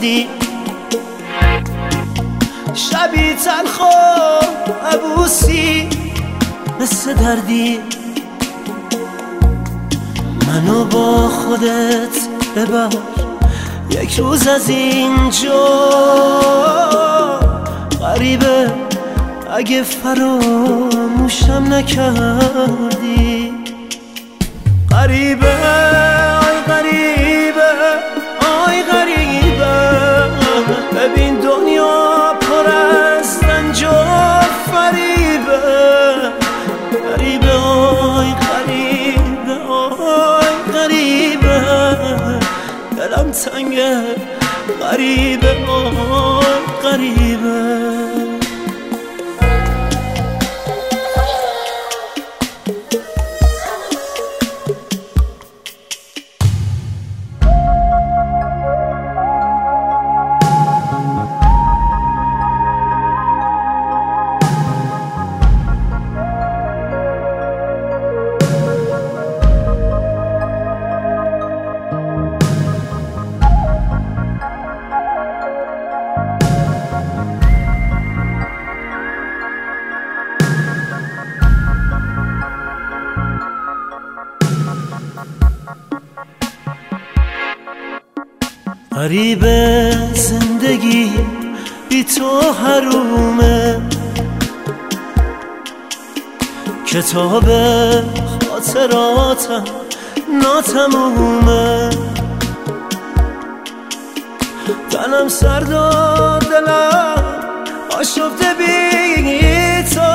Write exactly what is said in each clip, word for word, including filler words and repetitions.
کردی، شبی تلخ و عبوسی مثل دردی. منو با خودت ببر یک روز از اینجا، غریبه اگه فراموشم نکردی. غریبه آی غریبه آی غریبه، ببین دنیا پر از رنج و فریبه. غریبه آی غریبه آی غریبه، دلم تنگه غریبه آی غریبه. غریبه زندگی بی تو حرومه، کتاب خاطراتم ناتمومه. تنم سرد و دلم آشفته بی تو،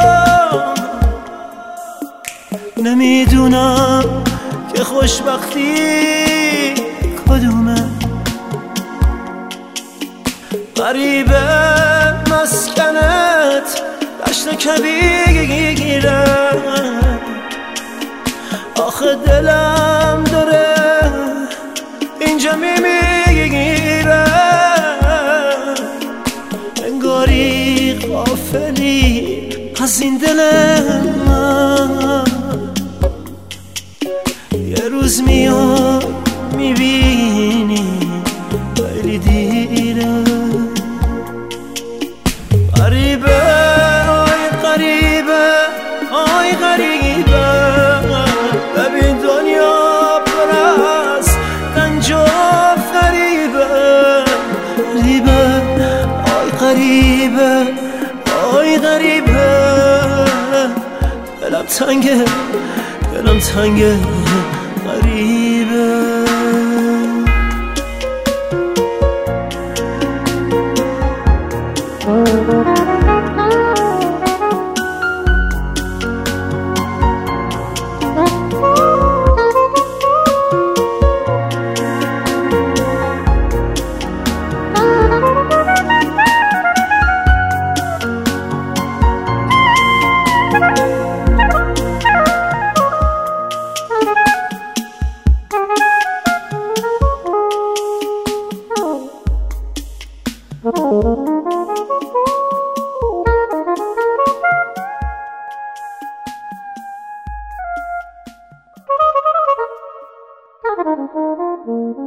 نمیدونم که خوشبختی کدومه. غریبه مسکنت دشت کبیره، آخه دلم داره اینجا میمیره. انگاری غافلی از این دل من، یه روز میای میبینی خیلی دیره. غریبه آی غریبه آی غریبه، ببین دنیا پر از رنج و فریبه. غریبه آی غریبه آی غریبه، دلم تنگه دلم تنگه غریبه. Thank you.